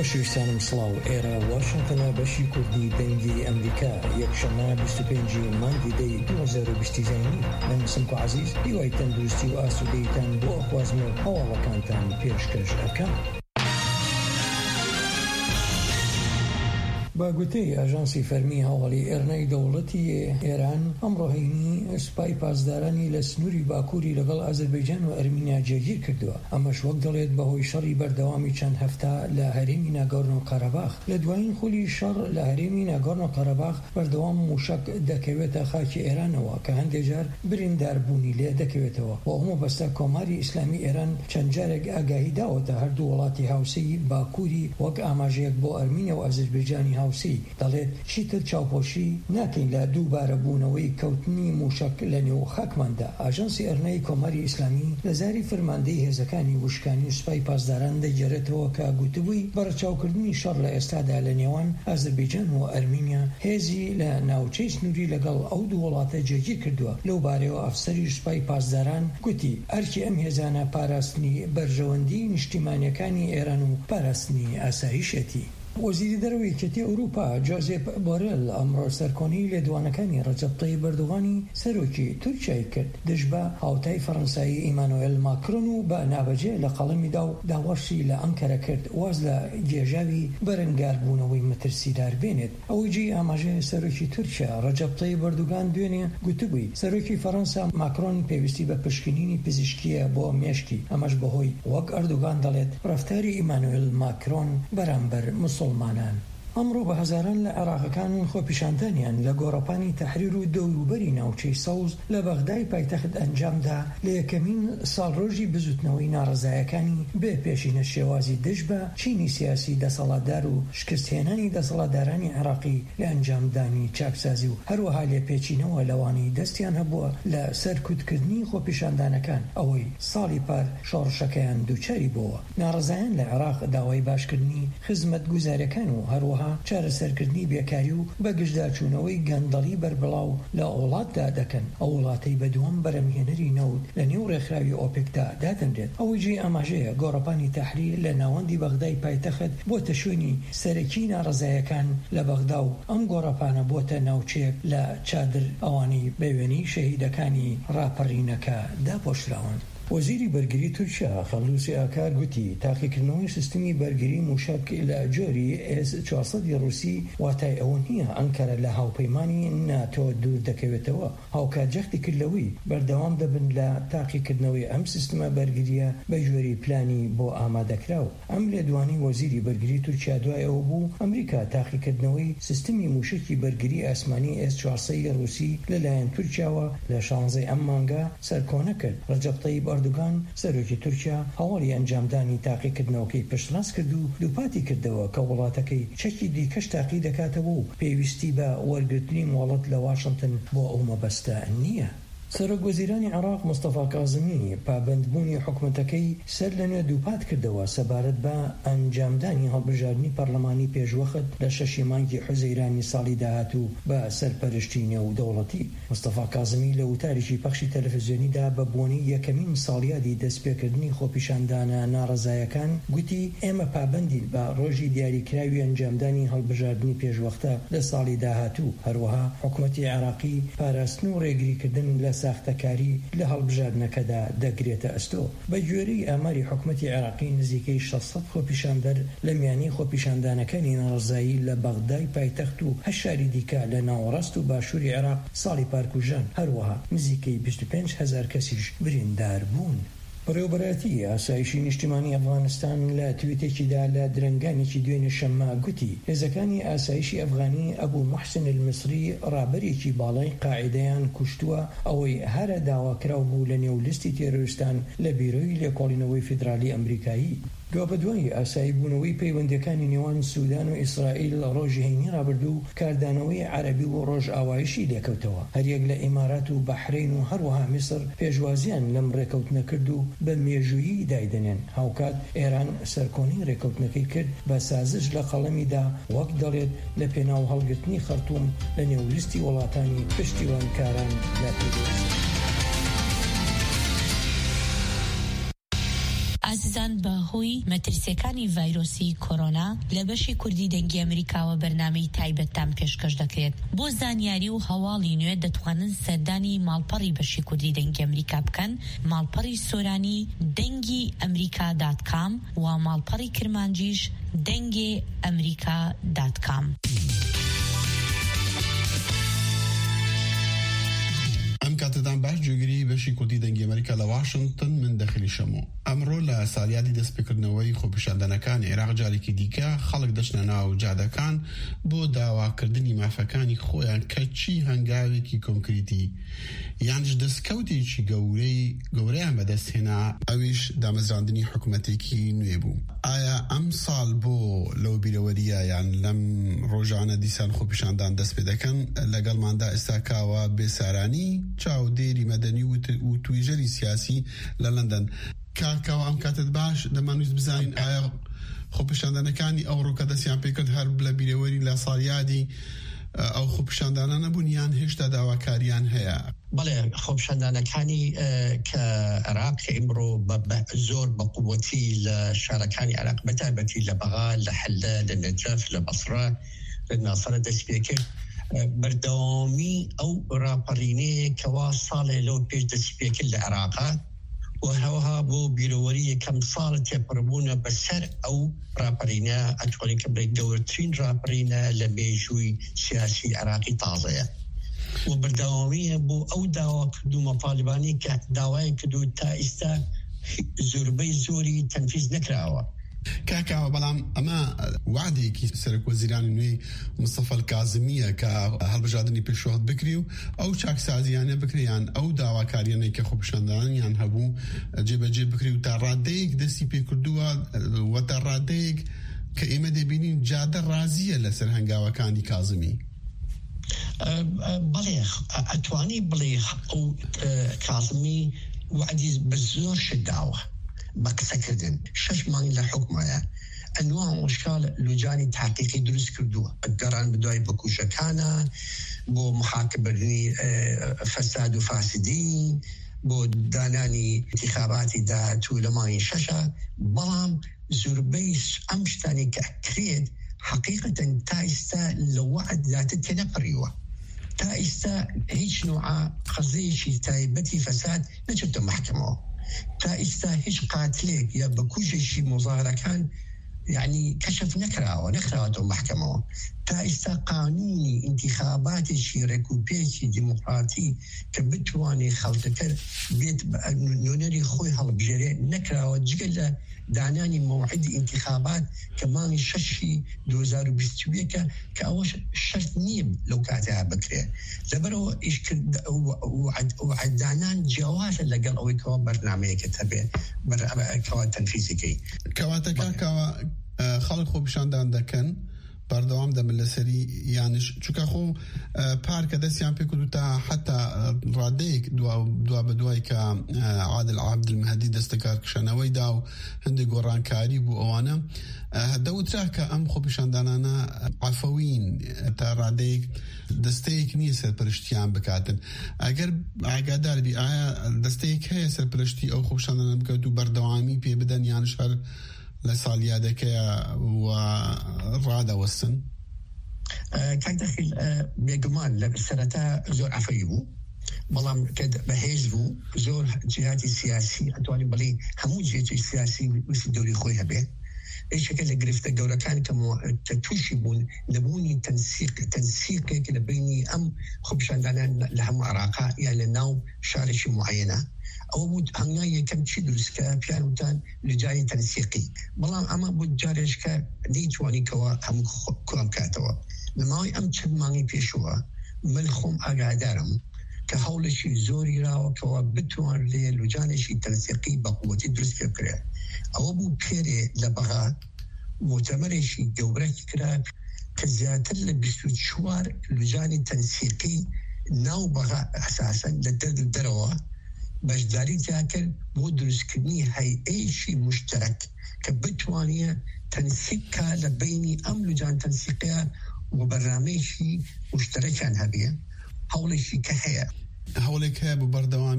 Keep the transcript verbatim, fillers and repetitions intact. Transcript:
خۆشەویستانم سڵاو، ئێرە واشنگتنە بەشی کوردی دەنگی ئەمریکا یەکشەمە بیست و پێنجی مانگی دەی دوو هەزار و بیست زینی من سمک و عزیز دیوای تەندروستی و ئاسوودەیتان بۆ ئەخوازم و هەواڵەکانتان پێشکەش ئەکەم. با گوتەی ئاژانسی فەرمی هەواڵی ئێرنەی دەوڵەتی ئێران ئەمڕۆهینی سوپای پاسدارانی لە سنووری باکووری لەگەڵ ئازەربایجان و ئەرمینیا جێگیر کردووە. ئەمەش وەک دەڵێت بەهۆی شەڕی بەردەوامی چەند هەفتە لە هەرێمی ناگۆرنۆ قەرەباغ. لە دوایین خولی شەڕ لە هەرێمی ناگۆرنۆ قەرەباغ بەردەوام موشک دەکەوێتە خاکی ئێرانەوە کە هەندێک جار برینداربوونی لێ دەکەوێتەوە. بۆ هەموو بەستە کۆماری ئیسلامی ئێران چەند جارێک ئاگاهی داوەتە هەردوو وڵاتی هاوسەی باکووری وەک ئاماژەیەک بۆ ئەرمینیا و ئازەربایجانی هاوسی دەڵێت چیتر چاوپۆشی ناکەین لە دووبارە بوونەوەی کەوتنی موشک لە نێو خاکماندا. ئاژانسی ئەرنەی کۆماری ئیسلامی لە زاری فەرماندەی هێزەکانی وشکانی سوپای پاسداران دەگێڕێتەوە کە گوتبووی بەرەچاوکردنی شەڕ لە ئێستادا لە نێوان ئازەربایجان و ئەرمینیا هێزی لە ناوچەی سنووری لەگەڵ ئەو دوو وڵاتە جێگیر کردووە. لەو بارەوە ئەفسەری سوپای پاسداران گوتی ئەرکی ئەم هێزانە پاراستنی بەرژەوەندی نیشتیمانیەکانی ئێران و پاراستنی ئاسایشێتی. وەزیری دەرەوەی کێتی ئەوروپا جۆزێپ بۆرێل ئەمڕۆ سەرکۆنی لێدوانەکانی ڕەجەب تەیب ئەردۆغانی سەرۆکی تورکیای کرد دژ بە هاوتای فەڕەنسایی ئیمانوئێل ماکرۆن و بە نابەجێ لە قەڵەمیدا و داوەشی لە ئەنکەرە کرد واز لە گێژاوی بەرەنگاربوونەوەی مەترسیدار بێنێت. ئەوەی جێی ئاماژەی سەرۆکی تورکیا ڕەجەب تەیب ئەردۆغان دوێنێ گوتبووی سەرۆکی فەڕەنسا ماکرۆن پێویستی بە پشکنینی پزیشکیە بۆ مێشکی. ئەمەش بەهۆی وەک ئەردۆغان دەڵێت ڕەفتاری ئیمانوئێل ماکرۆن بەرامبەر مسلمانان. ئەمڕۆ بە هەزاران لە عێراقەکان خۆپیشاندانیان لە گۆڕەپانی تەحریر و دەوروبەری ناوچەی سەوز لە بەغدای پایتەخت ئەنجامدا لە یەکەمین ساڵڕۆژی بزوتنەوەی ناڕەزایەکانی بێ پێشینە شێوازی دژ بە چینی سیاسی دەسەڵاتدار و شکستهێنانی دەسەڵاتدارانی عێراقی لە ئەنجامدانی چاکسازی و هەروەها لێپێچینەوە لەوانەی دەستیان هەبووە لە سەرکوتکردنی خۆپیشاندانەکان ئەوەی ساڵی پار شۆڕشەکەیان دووچاری بووە. ناڕەزایان لە عێراق داوای باشکردنی خزمەتگوزاریەکان و هەروەها چارەسەرکردنی بێکاری و بەگشتداچوونەوەی گەندەڵی بەربڵاو لە وڵاتدا دەکەن. ئەو وڵاتەی بەدوام بەرەمهێنەری نەوت لە نێو ڕێکخراوی ئۆپێکدا دادەنرێت. ئەوەی جێ ئاماژەیە گۆڕەپانی تەحریر لە ناوەندی بەغدای پایتەخت بۆتە شوێنی سەرەکی ناڕەزایەکان لە بەغدا و ئەم گۆڕەپانە بۆتە ناوچەیەک لە چادر ئەوانەی بەوێنەی شەهیدەکانی ڕاپەڕینەکە داپۆشراون. وەزیری بەرگری تورکیا خەلوسی ئاکار گوتی تاقیکردنەوەی سیستمی بەرگری موشک لە جۆری ئێس چوارسەدی ڕووسی واتای ئەوە نییە ئەنکەرە لە هاوپەیمانی ناتۆ دوور دەکەوێتەوە. هاوکاتجەختی کردلەوەی بەردەوام دەبن لە تاقیکردنەوەی ئەم سیستمە بەرگریە بە ژێری پلانی بۆ ئامادەکراو. ئەم لێدوانی وەزیری بەرگری تورکیا دوایەوە بوو ئەمریکا تاقیکردنەوەی سیستمی موشکی بەرگری ئاسمانی ئێس چوارسەدی ڕووسی لەلایەن تورکیاوە لە شانزەی ئەم مانگا سەرکۆنە کرد. ڕەجەب تەیب ئەردۆغان سەرۆکی تورکیا هەواڵی ئەنجامدانی تاقیکردنەوەکەی پشتڕاست کرد و دووپاتی کردەوە کە وڵاتەکەی چەکی دیکەش تاقی دەکاتەوە و پێویستی بە وەرگرتنی مۆڵەت لە واشنگتن بۆ ئەو مەبەستە نییە. سەرۆک وەزیرانی عێراق مستەفا کاظمی پابەندبوونی حکوومەتەکەی سەر لەنوێ دووپات کردەوە سەبارەت بە ئەنجامدانی هەڵبژاردننی پەرلەمانی پێشوەخت لە شەشی مانگی حوزەیرانی ساڵی داهاتوو بە سەرپەرشتی نێودەوڵەتی. مستەفا کاظمی لە وتارێکی پەخشی تەلەڤیزیۆنیدا بە بۆنەی یەکەمین ساڵیادی دەستپێکردنی خۆپیشاندانە ناڕەزایەکان گوتی ئێمە پابەندین بە ڕۆژی دیاریکراوی ئەنجامدانی هەڵبژاردننی پێشوەختە لە ساڵی داهاتوو. هەروەها حکوومەتی عێراقی پاراستن و ڕێگریکردن لە ساختەکاری لە هەڵبژاردنەکەدا دەگرێتە ئەستۆ. بە گوێرەی ئاماری حکوومەتی عێراقی نزیکەی شەشسەد خۆپیشاندەر لە میانەی خۆپیشاندانەکانی ناڕەزایی لە بەغدای پایتەخت و هەشت شاری دیکە لە ناوەڕاست و باشووری عێراق ساڵی پارکوژان. هەروەها نزیکەی بیست و پێنج هەزار کەسیش بریندار بوون. بەڕێوەبەرەتی ئاسایشی نیشتیمانی ئەفغانستان لە تویتێکیدا لە درەنگانێکی دوێنێ شەممە گوتی هێزەکانی ئاسایشی ئەفغانی ئەبوو موحسن المصری ڕابەرێکی باڵای قاعیدەیان کوشتووە ئەوەی هەرە داواکراو بوو لە نێو لیستی تێرۆریستان لە بیرۆی لێکۆڵینەوەی فیدرالی ئەمریکایی. دوا بەدوای ئاسایی بوونەوەی پەیوەندەکانی نێوان سوودان و ئیسرائیل لە ڕۆژی هەینی ڕابردوو کاردانەوەی عەرەبی و ڕۆژ ئاوایشی لێکەوتەوە. هەریەک لە ئیمارات و بەحرین و هەروەها میسر پێشوازیان لەم ڕێکەوتنەکرد و بە مێژویی دایدنێن. هاوکات ئێران سەرکۆنی ڕێکەوتنەکەی کرد بە سازش لە قەڵەمیدا وەک دەڵێت لە پێناو هەڵگرتنی خەرتوم لە نێو لیستی وڵاتانی پشتیوانکاران لە پێویست. ئازیزان بەهۆی مەترسیەکانی ڤایرۆسی کۆرۆنا لە بەشی کوردی دەنگی ئەمریکاوە بەرنامەی تایبەتتان پێشکەش دەکرێت. بۆ زانیاری و هەواڵی نوێ دەتوانن سەردانی ماڵپەڕی بەشی کوردی دەنگی ئەمریکا بکەن، ماڵپەڕی سۆرانی دەنگی ئەمریکا دات کام و ماڵپەڕی کرمانجیش دەنگی ئەمریکا دات کام. کاتتان باش جوگری بەشی کوردی دەنگی ئەمریکا لە واشنگتن من دەخلی شەمۆ. ئەمڕۆ لە سالیادی دەستپێکردنەوەی خۆپیشاندانەکان عێراق جارێکی دیکە خەڵک دەچنە ناو جادەکان بۆ داواکردنی مافەکانی خۆیان کە چی هەنگاوێکی کۆنکریتی یانش دەستکەوتێکی گەورەی گەورەیان بەدەستهێنا، ئەویش دامەزراندنی حکوومەتێکی نوێ بوو. ئایا ئەم ساڵ بۆ لەو بیرەوەریە یان لەم ڕۆژانە دیسان خۆپیشاندان دەست پێ دەکەن لەگەڵماندا ئێستاکاوە بێسارانی چاودێری مەدەنی و تویژەری سیاسی لە لەندەن. کاکاوە ئەم کاتت باش دەمانویست بزانین ئایا خۆپیشاندانەکانی ئەوڕۆ کە دەستیان پێکرد هەر لە بیرەوەری لە ساڵیادی ئەو خۆپیشاندانانە بوون یان هێشتا داواکاریان هەیە؟ بەڵێ خۆپیشاندانەکانی کە عێراق کە ئیمڕۆ زۆر بەقووەتی لە شارەکانی عێراق بەتایبەتی لە بەغا، لە حەلە، لە نەجەف، لە بەسڕە، لە ناسەرە دەست پێ کرد، بەردەوامی ئەو راپەڕینەیە کەوا ساڵێ لەو پێش دەست پێ کرد لە عێراقا و هەوها بۆ بیرەوەری یەکەم ساڵ تێپەڕبوونە بەسەر ئەو راپەڕینە ئەتوانین کە بڵێ گەورەترین راپەڕینە لە مێژووی سیاسی عێراقی تازەیە و بەردەوامیە بۆ ئەو داواکردو مەطالبانی کە داوای کردو تا ئێستا زۆربەی زۆری تەنفیز نەکراوە. کاکاوە بەڵام ئەمە وعدێکی سەرۆکوەزیرانی نوێی مستەفا الکازمیە کە هەڵبژاردننی پێشوهات بکری و ئەو چاکسازیانە بکریان ئەو داواکاریانەی کە خۆپیشاندانیان هەبوو جێبەجێ بکری و تا ڕادەیەک دەستی پێکردووە و تا ڕادەیەک کە ئێمە دەبینین جادە ڕازیە لەسەر هەنگاوەکانی کازمی. بەڵێ ئەتوانی بڵێ ئەو کازمی وعدی بە زۆر شداوە بە قسەکردن شەش مانگ لە حکومەیە ئەنواع وشکال لوجانی تحقیقی دروست کردووە گەڕان بدوای بکوژەکانە بۆ محاکمەکردنی فەساد و فاسدی بۆ دانانی انتخاباتی داهاتوو لە مانگی شەشە، بەڵام زۆربەی ئەم شتانی کە ئەکرێت حقیقەتەن تا ئێستا لە وعد داتە تێنەپەڕیوە. تا ئێستا هیچ نوعا قەزەیەکی تایبەتی فەساد نەچێتە محکەمەوە. تا ئێستا هیچ قاتلێک یا بەکوژێکی مۆزارەکان یعنی کەشف نەکراوە نەخراوەتەوە محکەمەوە. تا ئێستا قانونی انتخاباتێکی ڕێکوپێکی دیموکراتی کە بتوانێت خەڵکەکە بێت نوێنەری خۆی هەڵبژێرێ نەکراوە جگە لە دانانی موعدی انتخابات کە مانگی شەشی دو هزار و بیست و یەک کە ئەوە شەرت نییە لەو کاتەیە بکرێ. لەبەرەوە وعددانان جیاوازە لەگەڵ ئەوەی کەوا بەرنامەیەکە هەبێ کەوا تەنفیزەکەی. کەواتە کاکاوە خەڵک خۆپیشاندان دەکەن بەردەوام دەمن لەسەری یانش چووکە خۆ پارکە دەستیان پێ کرد تا حتا ڕادەیەک دوا بە دوای کە عادل عەبدولمەهدی دەستەکار کشانەوەی دا و هەندێک گۆڕانکاری بوو ئەوانە دەوترا کە ئەم خۆپیشاندانانە عەفەوین تا ڕادەیەک دەستەیەک نییە سەرپەرشتیان بکاتن. ئەگەر ئاگاداربی ئایا دەستەیەک هەیە سەرپەرشتی ئەو خۆپیشاندانە بکات و بەردەوامی پێ بدەن یانش هەر لە ساڵیادەکەیە و ڕادەوەستن؟ کاک دەخیل بێگومان لە سەرەتا زۆر ئەفەی بوو، بەڵام بەهێز بوو زۆر جهاتی سیاسی ئەتوانی بڵێ هەموو جهێتی سیاسی ویستی دەوری خۆی هەبێ. یەکێکە لە گرفتە گەورەکان کە تووشی بوون نەبوونی تەنسیقێک لە بینی ئەم خۆپیشاندانان لە هەموو عێراقا یان لە ناو شارێکی معەنە. ئەوە بوو هەنگای یەکەم چی دروستکە پیان وتان لەجاری تەنسیقی، بەڵام ئەمە بوو جارێشکە نەیتوانیکەوە هەموو کوڵام کاتەوە. لە ماوەی ئەم چەند مانگی پێشوە من خۆم ئاگادارم کە هەوڵێکی زۆری راوەکەوە بتوانرێ لوجانێکی تەنسیقی بە قووەتی دروست پێ بکرێ. ئەوە بوو پێرێ لە بەغا مؤتەمەرێکی گەورەی کرا کە زیاتر لە بیست و چوار لوجانی تەنسیقی ناو بەغا ئەساسەن لە دەرد دەرەوە بەشداری تاکرد بۆ دروستکردنی هەیئەیەکی مشتەرەک کە بتوانێ تەنسیقکە لە بینی ئەم لوجان تەنسیقیە و بەرنامەیەکی مشتەرەکیان هەبێ. هەوڵێکی کە هەیە هەوڵێک هەیە بۆ بەردەوامی